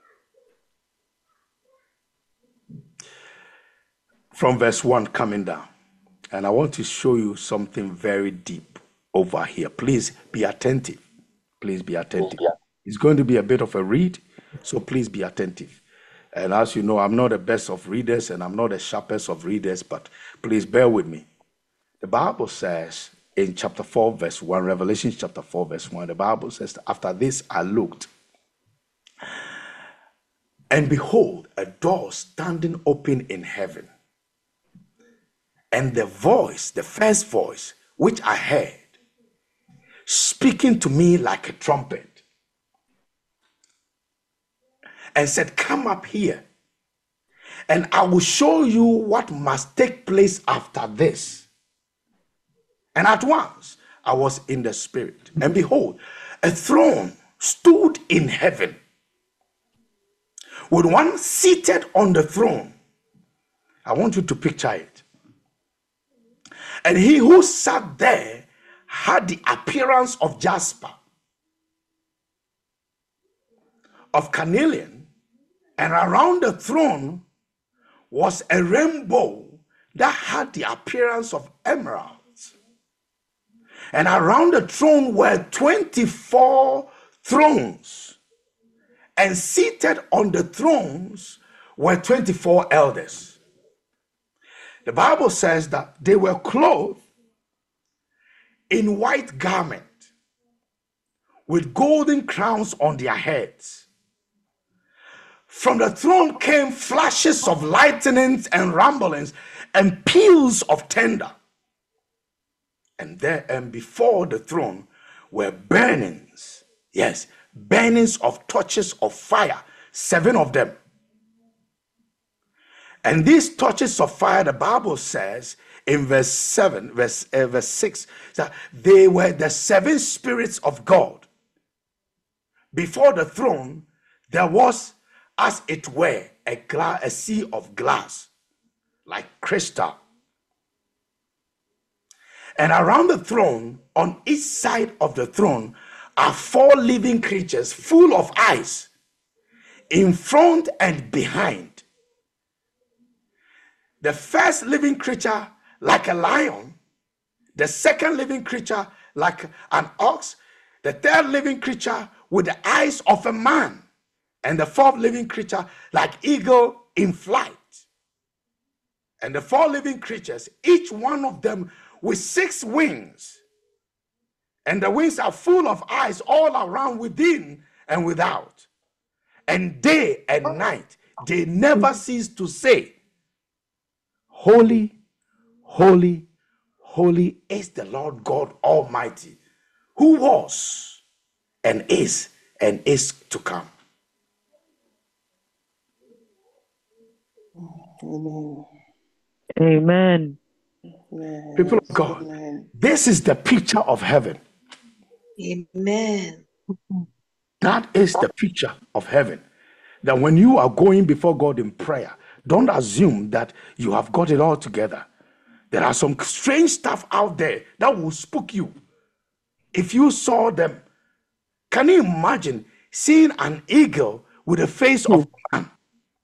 From verse 1 coming down. And I want to show you something very deep over here. Please be attentive. Please be attentive. It's going to be a bit of a read, so please be attentive. And as you know, I'm not the best of readers and I'm not the sharpest of readers, but please bear with me. The Bible says in chapter 4, verse 1, Revelation chapter 4, verse 1, the Bible says, after this I looked, and behold, a door standing open in heaven. And the first voice, which I heard, speaking to me like a trumpet, and said, "Come up here, and I will show you what must take place after this." And at once I was in the spirit, and behold, a throne stood in heaven, with one seated on the throne. I want you to picture it. And he who sat there had the appearance of jasper, of carnelian, and around the throne was a rainbow that had the appearance of emeralds. And around the throne were 24 thrones, and seated on the thrones were 24 elders. The Bible says that they were clothed in white garment with golden crowns on their heads. From the throne came flashes of lightnings and rumblings and peals of thunder. And there and before the throne were burnings, yes, burnings of torches of fire, 7 of them. And these torches of fire, the Bible says in verse 6, that they were the 7 spirits of God. Before the throne, there was, as it were, a sea of glass, like crystal. And around the throne, on each side of the throne, are 4 living creatures full of eyes, in front and behind. The first living creature like a lion, the second living creature like an ox, the third living creature with the eyes of a man, and the fourth living creature like eagle in flight. And the 4 living creatures, each one of them with 6 wings, and the wings are full of eyes all around, within and without. And day and night they never cease to say, "Holy, holy, holy is the Lord God Almighty, who was and is to come." Amen. People of God, this is the picture of heaven. Amen. That is the picture of heaven. That when you are going before God in prayer, don't assume that you have got it all together. There are some strange stuff out there that will spook you if you saw them. Can you imagine seeing an eagle with the face of a man?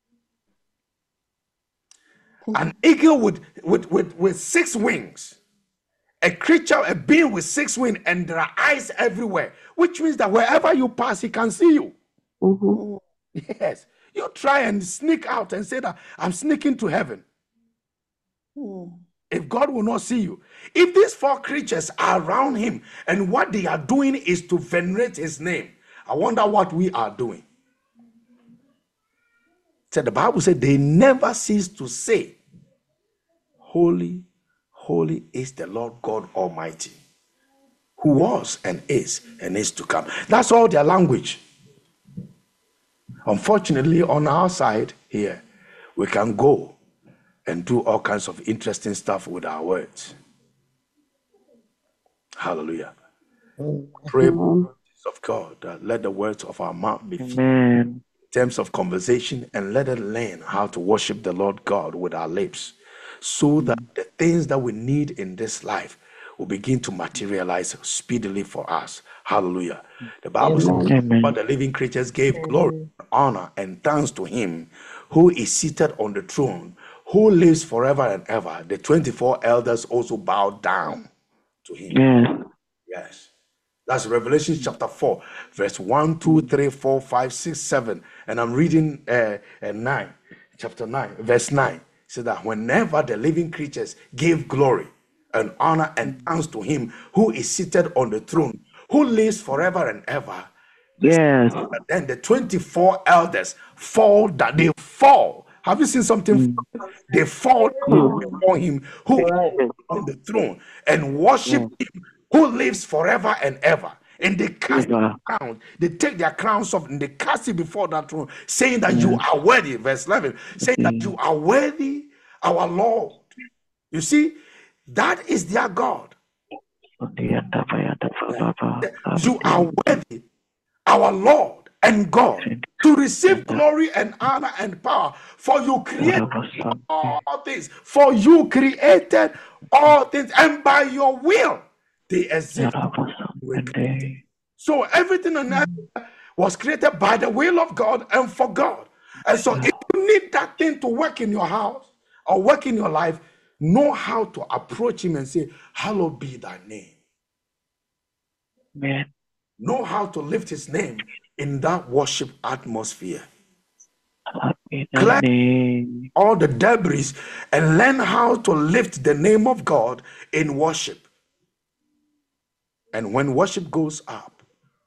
An eagle with 6 wings. A creature, a being with 6 wings, and there are eyes everywhere, which means that wherever you pass, he can see you. Mm-hmm. Yes. You try and sneak out and say that I'm sneaking to heaven. If God will not see you. If these 4 creatures are around him and what they are doing is to venerate his name, I wonder what we are doing. So the Bible said they never cease to say, "Holy, holy is the Lord God Almighty, who was and is to come." That's all their language. Unfortunately, on our side here, we can go and do all kinds of interesting stuff with our words. Hallelujah. Pray of God that let the words of our mouth be filled in terms of conversation, and let us learn how to worship the Lord God with our lips, so that the things that we need in this life will begin to materialize speedily for us. Hallelujah. The Bible says, "But the living creatures gave glory, honor, and thanks to him who is seated on the throne, who lives forever and ever." The 24 elders also bowed down to him. Yes. That's Revelation chapter 4, verse 1, 2, 3, 4, 5, 6, 7. And I'm reading 9, chapter 9, verse 9. So that whenever the living creatures gave glory and honor and thanks to him who is seated on the throne, who lives forever and ever, then the 24 elders fall Have you seen something? They fall before him who is on the throne and worship him who lives forever and ever. And they cast their crowns, they take their crowns off and they cast it before that throne, saying that you are worthy. Verse 11, saying that you are worthy, our Lord. You see, that is their God. You are worthy, our Lord and God, to receive glory and honor and power, for you created all things. For you created all things, and by your will they exist. So everything on earth was created by the will of God and for God. And so if you need that thing to work in your house or work in your life, know how to approach him and say, hallowed be thy name. Know how to lift his name in that worship atmosphere. Clear all the debris and learn how to lift the name of God in worship. And when worship goes up,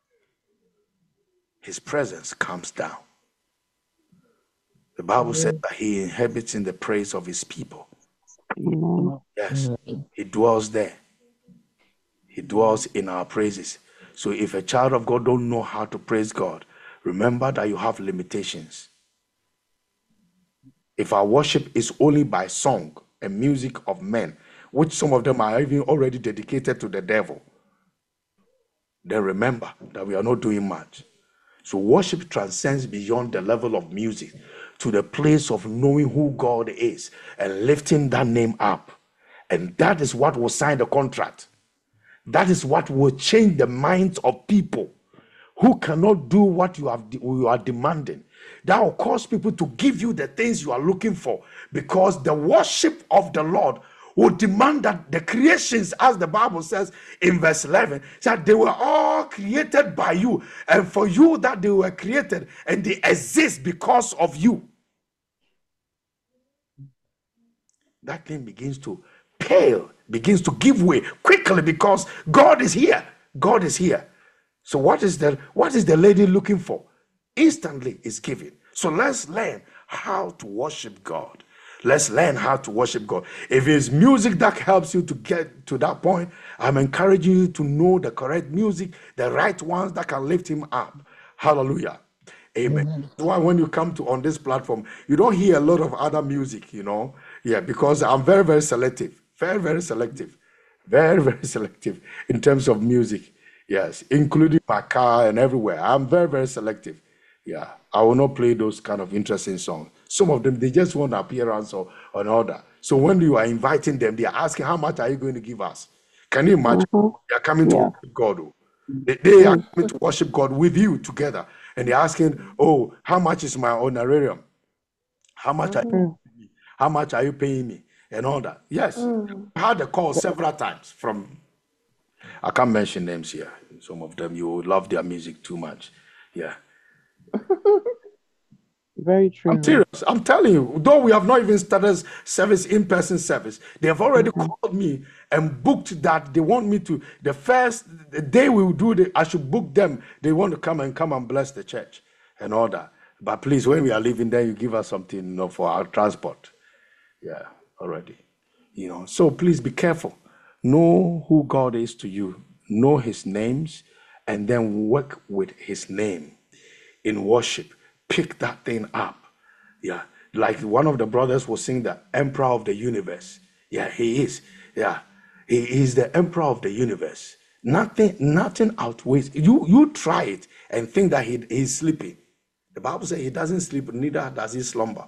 his presence comes down. The Bible says that he inhabits in the praise of his people. Yes, he dwells there. He dwells in our praises. So if a child of God don't know how to praise God, remember that you have limitations. If our worship is only by song and music of men, which some of them are even already dedicated to the devil, then remember that we are not doing much. So worship transcends beyond the level of music to the place of knowing who God is and lifting that name up. And that is what will sign the contract. That is what will change the minds of people who cannot do what you are demanding. That will cause people to give you the things you are looking for, because the worship of the Lord will demand that the creations, as the Bible says in verse 11, that they were all created by you, and for you that they were created, and they exist because of you. That thing begins to pale, begins to give way quickly, because God is here. God is here. So what is the lady looking for? Instantly is given. So let's learn how to worship God. Let's learn how to worship God. If it's music that helps you to get to that point, I'm encouraging you to know the correct music, the right ones that can lift him up. Hallelujah. Amen. That's why when you come to on this platform, you don't hear a lot of other music, Yeah, because I'm very, very selective. Very, very selective. Very, very selective in terms of music. Yes, including my car and everywhere. I'm very, very selective. Yeah, I will not play those kind of interesting songs. Some of them, they just want appearance or an order. So when you are inviting them, they are asking, how much are you going to give us? Can you imagine? They are coming to worship God. They are coming to worship God with you together. And they're asking, oh, how much is my honorarium? How much are you paying me? And all that. Yes, I had a call several times from, I can't mention names here. Some of them, you love their music too much. Yeah. Very true. I'm serious. I'm telling you, though we have not even started service, in-person service, they have already called me and booked that they want me to, the day we will do I should book them. They want to come and bless the church and all that. But please, when we are leaving there, you give us something, for our transport. Yeah, already. So please be careful. Know who God is to you. Know his names, and then work with his name in worship. Pick that thing up. Yeah, like one of the brothers was saying, the emperor of the universe. Yeah, he is. Yeah, he is the emperor of the universe. Nothing outweighs. You try it and think that he's sleeping. The Bible says he doesn't sleep, neither does he slumber.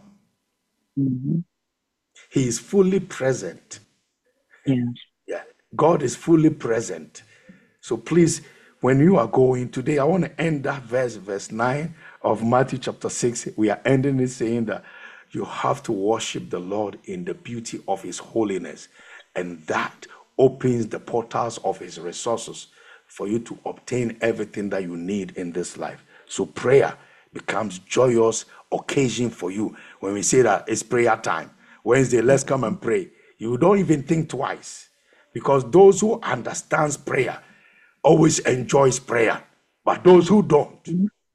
He is fully present. Yes. Yeah, God is fully present. So please, when you are going today, I want to end that verse 9 of Matthew chapter 6. We are ending it saying that you have to worship the Lord in the beauty of his holiness. And that opens the portals of his resources for you to obtain everything that you need in this life. So prayer becomes joyous occasion for you. When we say that it's prayer time, Wednesday, let's come and pray. You don't even think twice, because those who understands prayer always enjoys prayer, but those who don't,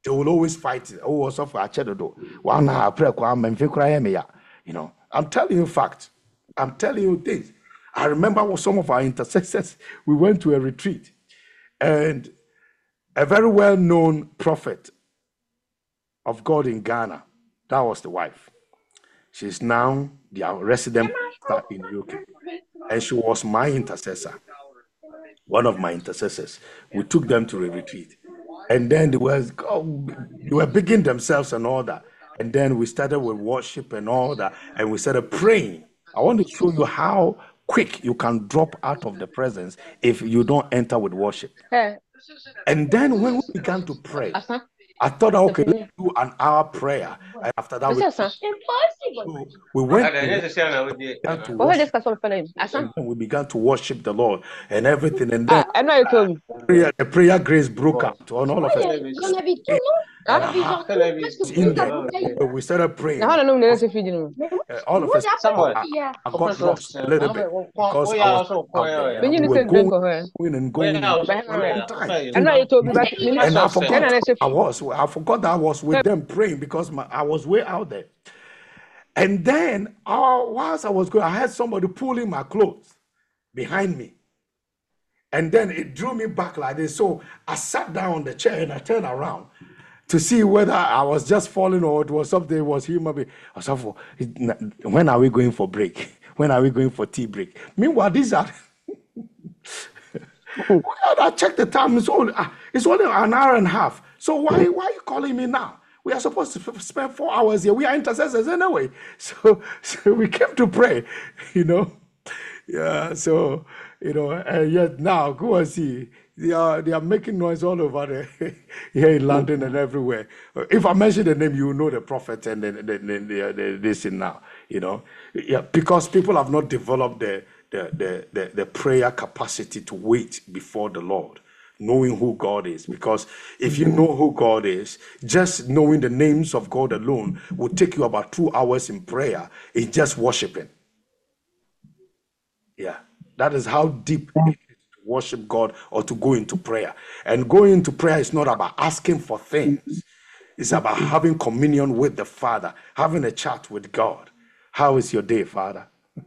They will always fight it. Oh, so for a chedo. One prayer, you know. I'm telling you facts. I'm telling you things. I remember with some of our intercessors, we went to a retreat, and a very well-known prophet of God in Ghana, that was the wife. She's now the resident pastor in UK, and she was my intercessor, one of my intercessors. We took them to a retreat, and then they were bigging themselves and all that, and then we started with worship and all that, and we started praying. I want to show you how quick you can drop out of the presence if you don't enter with worship. Hey, And then when we began to pray, Asa. I thought, okay, let's do an hour prayer. And after that, What's that, son? we went Ada in nyɛ sɛ na wodi began to What is this worship, custom fellow? Asa. and then we began to worship the Lord and everything. And then I know you told me. the prayer grace broke out on all of us. Gonna be too Ah, In there, we started praying. now I don't know if you know. All of us, Samuel. I got lost a little bit because I was out there. When you We were said drink for her. going and going for a long time. I know you told me, but And I forgot. Then I said, I forgot that I was with them praying because I was way out there. And then, whilst I was going, I had somebody pulling my clothes behind me. And then it drew me back like this. So I sat down on the chair and I turned around to see whether I was just falling or it was something, it was human being. I was like, when are we going for break? When are we going for tea break? Meanwhile, these are... I checked the time. It's only an hour and a half. So why are you calling me now? We are supposed to spend 4 hours here. We are intercessors anyway. So we came to pray, you know. Yeah, so, you know, and yet now, go and see. They are making noise all over there, here in London and everywhere. If I mention the name, you know the prophet and this and now, you know. Yeah, because people have not developed the prayer capacity to wait before the Lord, knowing who God is. Because if you know who God is, just knowing the names of God alone will take you about 2 hours in prayer in just worshiping. Yeah, that is how deep it is to worship God or to go into prayer. And going into prayer is not about asking for things. It's about having communion with the Father, having a chat with God. How is your day, Father?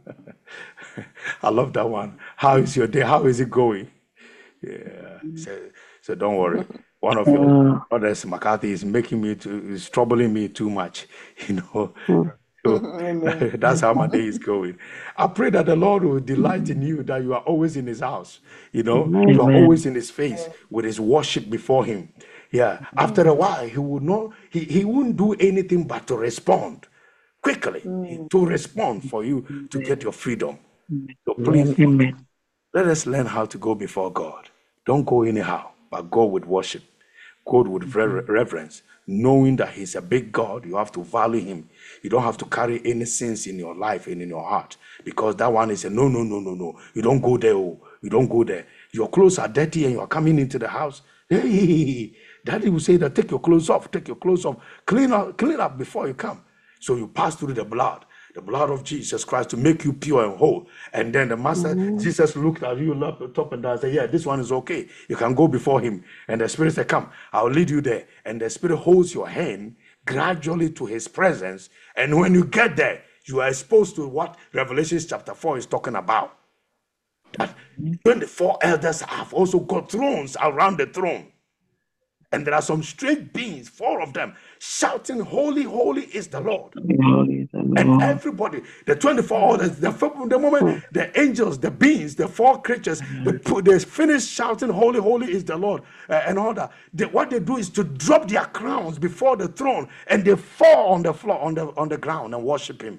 I love that one. How is your day? How is it going? Yeah. So don't worry. One of your brothers, McCarthy, is troubling me too much, you know. So that's how my day is going. I pray that the Lord will delight in you, that you are always in his house, you know, you are always in his face with his worship before him. Yeah. After a while, he will not, he won't do anything but to respond quickly, to respond for you to get your freedom. So please, let us learn how to go before God. Don't go anyhow, but go with worship. Go with reverence, knowing that he's a big God. You have to value him. You don't have to carry any sins in your life and in your heart, because that one is a no. You don't go there. Oh, you don't go there. Your clothes are dirty and you are coming into the house. Hey, Daddy will say that take your clothes off, clean up before you come. So you pass through the blood of Jesus Christ to make you pure and whole. And then the master, Jesus looked at you top and down and said, yeah, this one is okay. You can go before him. And the Spirit said, come, I'll lead you there. And the Spirit holds your hand gradually to his presence. And when you get there, you are exposed to what Revelation chapter 4 is talking about. That 24 elders have also got thrones around the throne. And there are some strange beings, 4 of them, shouting, holy, holy is the Lord. And everybody, the 24 elders, the moment the angels, the beings, the 4 creatures, they finish shouting, holy, holy is the Lord, and all that. What they do is to drop their crowns before the throne, and they fall on the floor, on the ground, and worship him.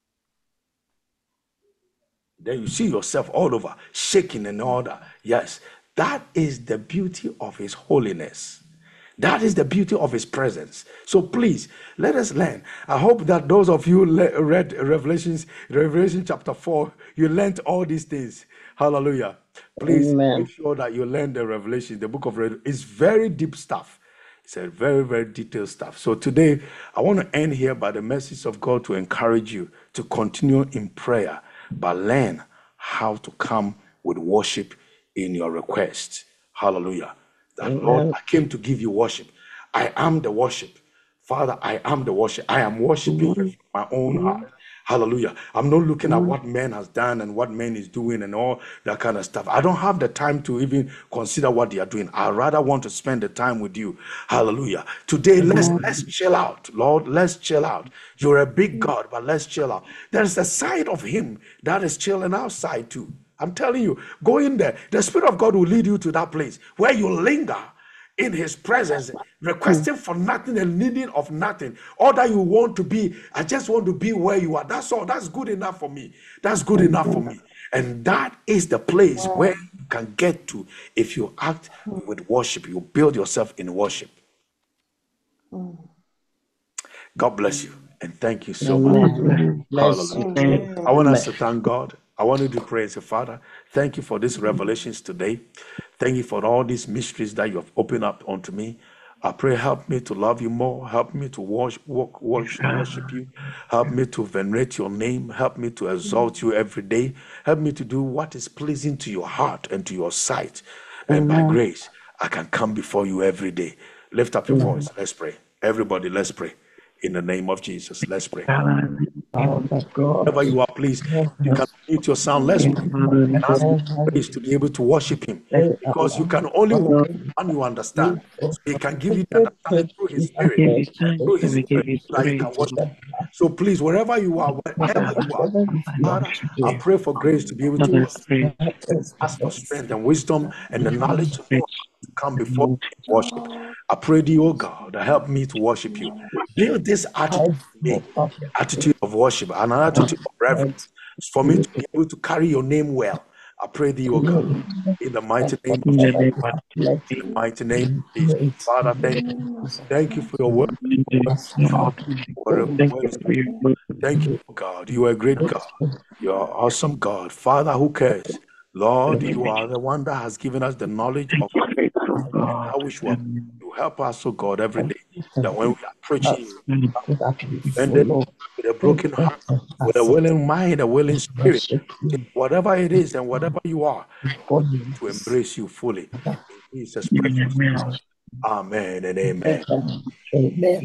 Then you see yourself all over, shaking and all that. Yes, that is the beauty of his holiness. That is the beauty of his presence. So please, let us learn. I hope that those of you read Revelation chapter 4, you learned all these things. Hallelujah. Please make sure that you learn the Revelation. The book of Revelation is very deep stuff. It's a very, very detailed stuff. So today, I want to end here by the message of God to encourage you to continue in prayer, but learn how to come with worship in your requests. Hallelujah. That Lord, I came to give you worship. I am the worship. Father, I am the worship. I am worshiping you from my own heart. Hallelujah. I'm not looking at what man has done and what man is doing and all that kind of stuff. I don't have the time to even consider what they are doing. I rather want to spend the time with you. Hallelujah. Today, let's chill out. Lord, let's chill out. You're a big God, but let's chill out. There's a side of him that is chilling outside too. I'm telling you, go in there. The Spirit of God will lead you to that place where you linger in his presence, requesting for nothing and needing of nothing. All that you want to be, I just want to be where you are. That's all. That's good enough for me. That's good enough for me. And that is the place where you can get to if you act with worship. You build yourself in worship. God bless you. And thank you so much. Hallelujah. I want us to thank God. I want you to pray and say, Father, thank you for these revelations today. Thank you for all these mysteries that you have opened up unto me. I pray, help me to love you more. Help me to worship you. Help me to venerate your name. Help me to exalt you every day. Help me to do what is pleasing to your heart and to your sight. And by grace, I can come before you every day. Lift up your voice. Let's pray. Everybody, let's pray. In the name of Jesus, let's pray. Wherever you are, please, you can mute your sound. Let's pray and ask grace to be able to worship him, because you can only worship when you understand. So he can give you the understanding through his spirit, so that you can worship him. So please, wherever you are, wherever you are, Father, I pray for grace to be able to worship him. Ask for strength and wisdom and the knowledge to know how to come before you and worship. I pray thee, oh God, help me to worship you. Build this attitude of worship and an attitude of reverence for me to be able to carry your name well. I pray thee, oh God, in the mighty name of Jesus. In the mighty name of Jesus. Father, thank you. Thank you for your word. Thank you, God. You are a great God. You are awesome God. Father, who cares? Lord, you are the one that has given us the knowledge of how we should help us, oh God, every day. That when we are preaching you, bended with a broken heart, with a willing mind, a willing spirit, whatever it is and whatever you are, to embrace you fully. In Jesus' precious name. Amen and amen.